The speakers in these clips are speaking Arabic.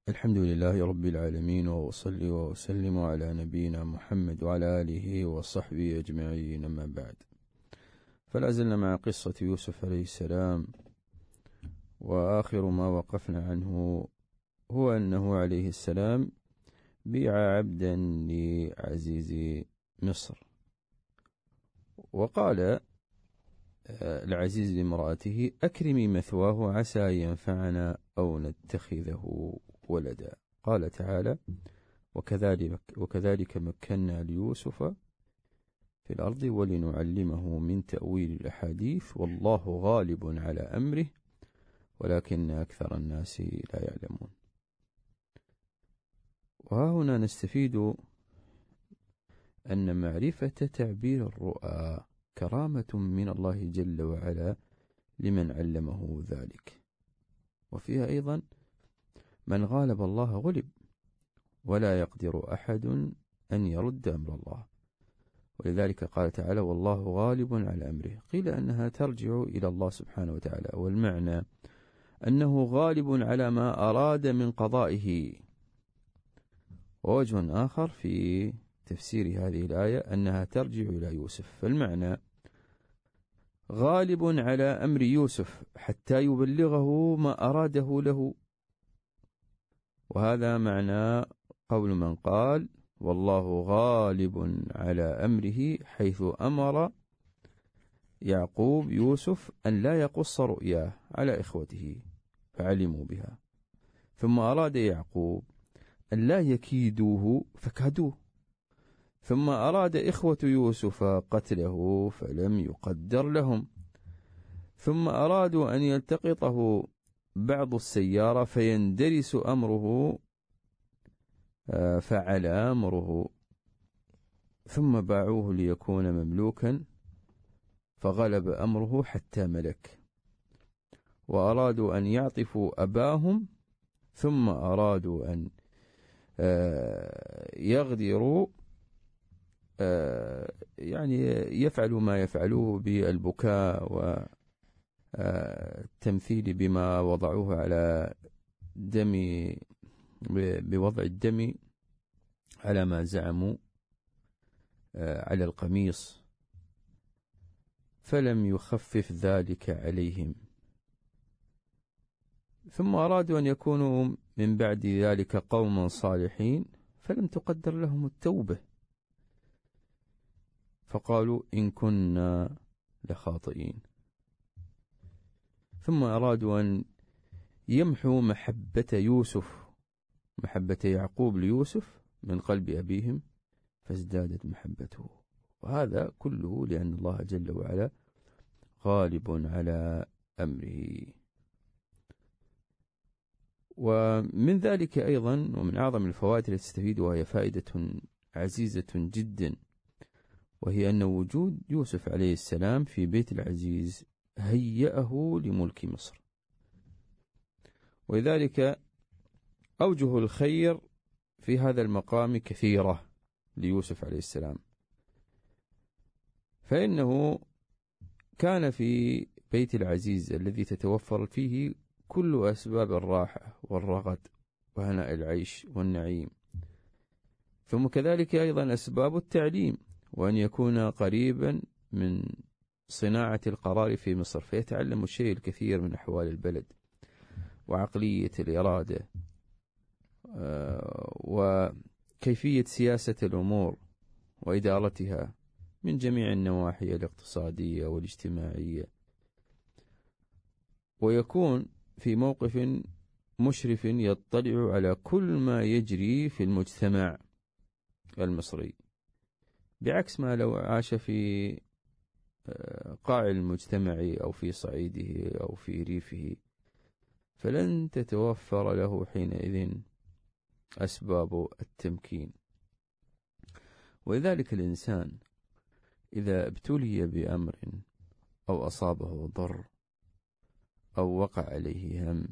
الحمد لله رب العالمين، وأصلي وأسلم على نبينا محمد وعلى آله وصحبه أجمعين، أما بعد. فلا زلنا مع قصة يوسف عليه السلام، وآخر ما وقفنا عنه هو أنه عليه السلام بيع عبدا لعزيز مصر، وقال العزيز لامرأته: أكرمي مثواه عسى أن ينفعنا أو نتخذه ولدا. قال تعالى: وكذلك مكنا ليوسف في الأرض ولنعلمه من تأويل الأحاديث والله غالب على أمره ولكن أكثر الناس لا يعلمون. وها هنا نستفيد أن معرفة تعبير الرؤى كرامة من الله جل وعلا لمن علمه ذلك، وفيها أيضا من غالب الله غلب، ولا يقدر أحد أن يرد أمر الله. ولذلك قال تعالى: والله غالب على أمره. قيل أنها ترجع إلى الله سبحانه وتعالى، والمعنى أنه غالب على ما أراد من قضائه. ووجه آخر في تفسير هذه الآية أنها ترجع إلى يوسف، فالمعنى غالب على أمر يوسف حتى يبلغه ما أراده له. وهذا معنى قول من قال: والله غالب على أمره، حيث أمر يعقوب يوسف أن لا يقص رؤياه على إخوته فعلموا بها، ثم أراد يعقوب أن لا يكيدوه فكادوه، ثم أراد إخوة يوسف قتله فلم يقدر لهم، ثم أرادوا أن يلتقطه بعض السيارة فيندرس أمره فعلى أمره، ثم باعوه ليكون مملوكا فغلب أمره حتى ملك، وأرادوا أن يعطفوا أباهم، ثم أرادوا أن يغدروا، يعني يفعلوا ما يفعلوه بالبكاء والتمثيل بما وضعوه على دم، بوضع الدم على ما زعموا على القميص، فلم يخفف ذلك عليهم. ثم أرادوا أن يكونوا من بعد ذلك قوما صالحين فلم تقدر لهم التوبة، فقالوا إن كنا لخاطئين. ثم أرادوا أن يمحوا محبة يعقوب ليوسف من قلب أبيهم فازدادت محبته. وهذا كله لأن الله جل وعلا غالب على أمره. ومن ذلك أيضا، ومن أعظم الفوائد التي تستفيدها، وهي فائدة عزيزة جدا، وهي أن وجود يوسف عليه السلام في بيت العزيز هيأه لملك مصر، ولذلك أوجه الخير في هذا المقام كثيرة ليوسف عليه السلام، فإنه كان في بيت العزيز الذي تتوفر فيه كل أسباب الراحة والرغد وهناء العيش والنعيم، ثم كذلك أيضا أسباب التعليم، وأن يكون قريبا من صناعة القرار في مصر فيتعلم الشيء الكثير من أحوال البلد وعقلية الإرادة وكيفية سياسة الأمور وإدارتها من جميع النواحي الاقتصادية والاجتماعية، ويكون في موقف مشرف يطلع على كل ما يجري في المجتمع المصري، بعكس ما لو عاش في قاع المجتمع أو في صعيده أو في ريفه، فلن تتوفر له حينئذ أسباب التمكين. ولذلك الإنسان إذا ابتلي بأمر أو أصابه ضر أو وقع عليه هم،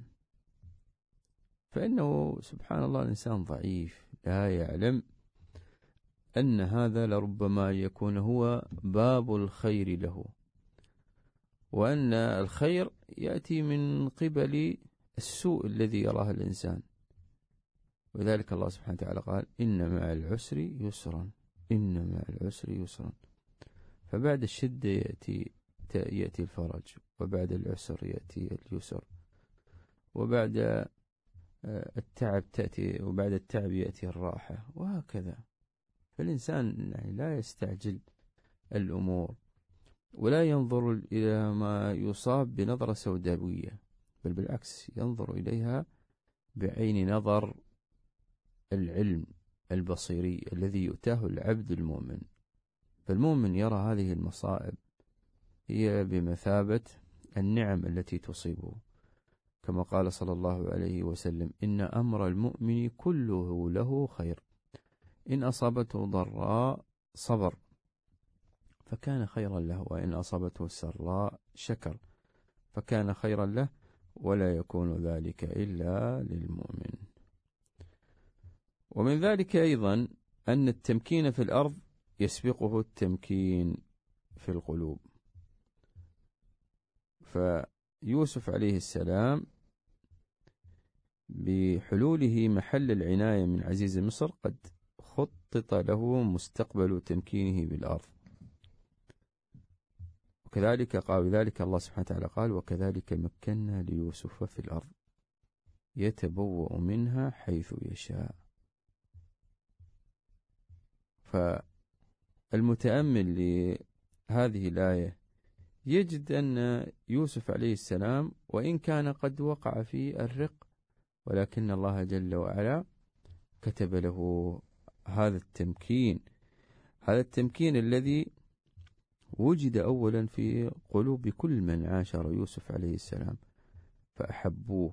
فإنه سبحان الله الإنسان ضعيف لا يعلم أن هذا لربما يكون هو باب الخير له، وأن الخير يأتي من قبل السوء الذي يراه الإنسان. وذلك الله سبحانه وتعالى قال إن مع العسر يسرا، إن مع العسر يسرا. فبعد الشدة يأتي الفرج، وبعد العسر يأتي اليسر، وبعد التعب وبعد التعب يأتي الراحة، وهكذا. فالإنسان لا يستعجل الأمور، ولا ينظر إلى ما يصاب بنظرة سوداوية، بل بالعكس ينظر إليها بعين نظر العلم البصيري الذي يؤتاه العبد المؤمن. فالمؤمن يرى هذه المصائب هي بمثابة النعم التي تصيبه، كما قال صلى الله عليه وسلم: إن أمر المؤمن كله له خير، إن أصابته ضراء صبر فكان خيرا له، وإن أصابته سراء شكر فكان خيرا له، ولا يكون ذلك إلا للمؤمن. ومن ذلك أيضا أن التمكين في الأرض يسبقه التمكين في القلوب. فيوسف عليه السلام بحلوله محل العناية من عزيز مصر قد خطط له مستقبل تمكينه بالأرض. وكذلك قال ذلك الله سبحانه وتعالى قال: وكذلك مكنا ليوسف في الأرض يتبوأ منها حيث يشاء. فالمتأمل لهذه الآية يجد أن يوسف عليه السلام وإن كان قد وقع في الرق، ولكن الله جل وعلا كتب له هذا التمكين الذي وجد أولا في قلوب كل من عاشر يوسف عليه السلام، فأحبوه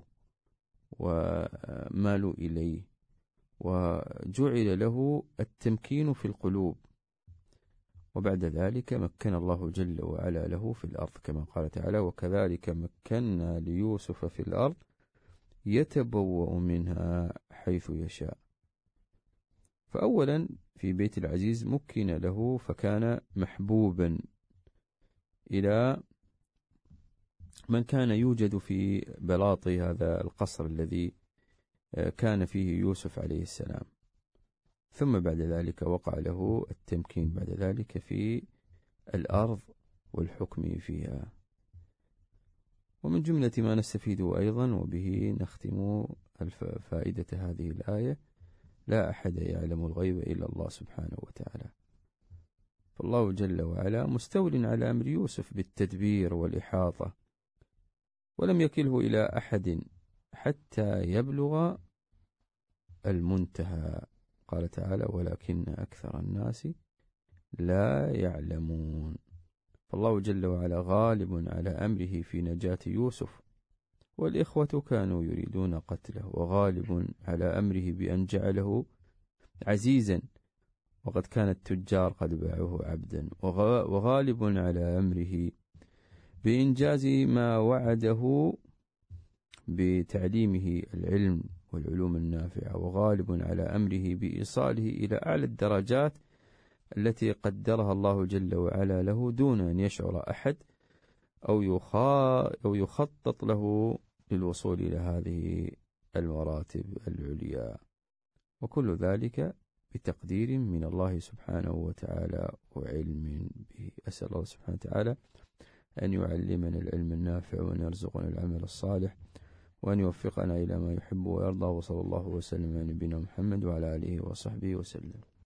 ومالوا إليه، وجعل له التمكين في القلوب. وبعد ذلك مكن الله جل وعلا له في الأرض، كما قال تعالى: وكذلك مكنا ليوسف في الأرض يتبوأ منها حيث يشاء. فأولا في بيت العزيز مكن له، فكان محبوبا إلى من كان يوجد في بلاط هذا القصر الذي كان فيه يوسف عليه السلام. ثم بعد ذلك وقع له التمكين بعد ذلك في الأرض والحكم فيها. ومن جملة ما نستفيده أيضا، وبه نختم فائدة هذه الآية: لا أحد يعلم الغيب إلا الله سبحانه وتعالى. فالله جل وعلا مستول على أمر يوسف بالتدبير والإحاطة، ولم يكله إلى أحد حتى يبلغ المنتهى. قال تعالى: ولكن أكثر الناس لا يعلمون. فالله جل وعلا غالب على أمره في نجاة يوسف، والإخوة كانوا يريدون قتله، وغالب على أمره بأن جعله عزيزا، وقد كان التجار قد باعوه عبدا، وغالب على أمره بإنجاز ما وعده بتعليمه العلم والعلوم النافعة، وغالب على أمره بإيصاله إلى أعلى الدرجات التي قدرها الله جل وعلا له دون أن يشعر أحد أو يخطط له للوصول إلى هذه المراتب العليا، وكل ذلك بتقدير من الله سبحانه وتعالى وعلم به. أسأل الله سبحانه وتعالى أن يعلمنا العلم النافع، وأن يرزقنا العمل الصالح، وأن يوفقنا إلى ما يحب ويرضى. وصلى الله وسلم على نبينا محمد وعلى آله وصحبه وسلم.